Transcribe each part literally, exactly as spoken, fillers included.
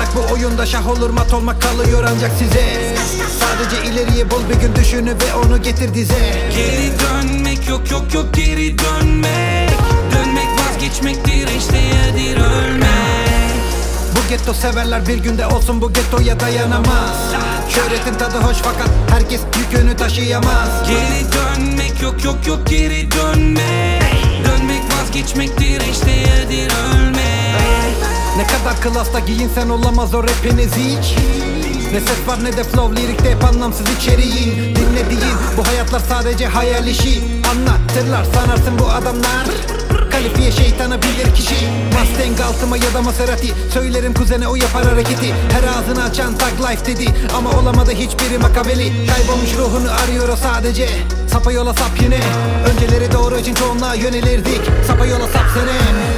bu oyunda şah olur, mat olmak kalıyor ancak size. Sadece ileriye bul bir gün düşünü ve onu getir dize. Geri dönmek yok yok yok geri dönmek. Dönmek vazgeçmektir, eşdeğerdir ölmek. Bu getto severler bir günde olsun bu gettoya dayanamaz. Şöhretin tadı hoş fakat herkes yükünü taşıyamaz. Geri dönmek yok yok yok geri dönmek. Dönmek vazgeçmektir, eşdeğerdir ölmek. Ne kadar klasta giyinsen olamaz o rapiniz hiç. Ne ses var ne de flow, lirikte hep anlamsız içeriğin. Dinlediğin bu hayatlar sadece hayal işi. Anlatırlar sanarsın bu adamlar kalifiye şeytanı bilir kişi. Mustang altıma ya da Maserati, söylerim kuzene o yapar hareketi. Her ağzını açan tag life dedi ama olamadı hiçbiri Makaveli. Kaybolmuş ruhunu arıyor o sadece, sapa yola sap yine. Önceleri doğru için çoğunluğa yönelirdik, sapa yola sap sene.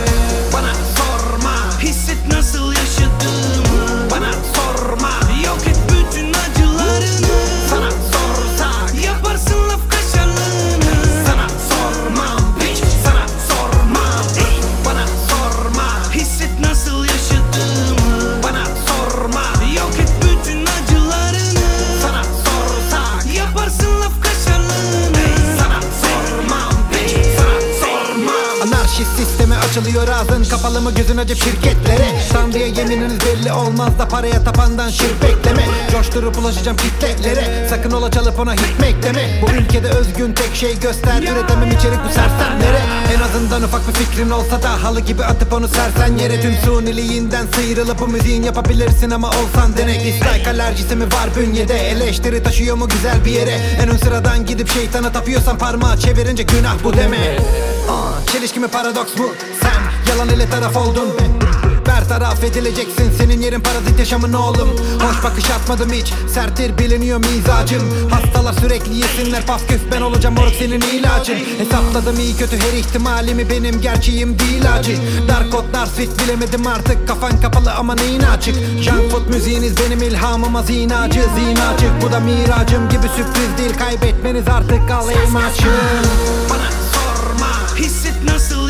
Bana sorma Hisset nasıl yaşadığımı, bana sorma. yok et bütün acılarını. Sana sorsak Yaparsın laf kaşarlığını. sana sormam hiç, sana sormam. Bana sorma Hisset nasıl yaşadığımı, bana sorma. yok et bütün acılarını. Sana sorsak Yaparsın laf kaşarlığını. sana sormam hiç, sana sormam. Anarşist sisteme açılıyor ağzın kapalı mı gözün acıp şirketlere. Tanrı'ya yemininiz belli olmaz da paraya tapandan şir bekleme. Coşturup ulaşacağım kitlelere, sakın ola çalıp ona hikmek deme. Bu ülkede özgün tek şey göster, üretemem içerik bu sersemlere. En azından ufak bir fikrin olsa da halı gibi atıp onu sersen yere. Tüm suniliğinden sıyrılıp bu müziğin yapabilirsin ama olsan denek. Dislike alerjisi mi var bünyede, eleştiri taşıyor mu güzel bir yere. En ön sıradan gidip şeytana tapıyorsan parmağı çevirince günah bu deme. Aa, çelişki mi paradoks mu? Sen yalan ile taraf oldun, bertaraf edileceksin, senin yerin parazit yaşamın oğlum. Hoş bakış atmadım hiç, serttir biliniyor mizacım. Hastalar sürekli yesinler paf küf, ben olacağım moruk senin ilacın. Hesapladım iyi kötü her ihtimalimi, benim gerçeğim değil acı. Dark kodlar sweet bilemedim artık, kafan kapalı ama neyin açık. Junk food müziğiniz benim ilhamıma zinacı zinacık. Bu da miracım gibi sürpriz değil, kaybetmeniz artık alayım açım. Bana sorma Hisset nasıl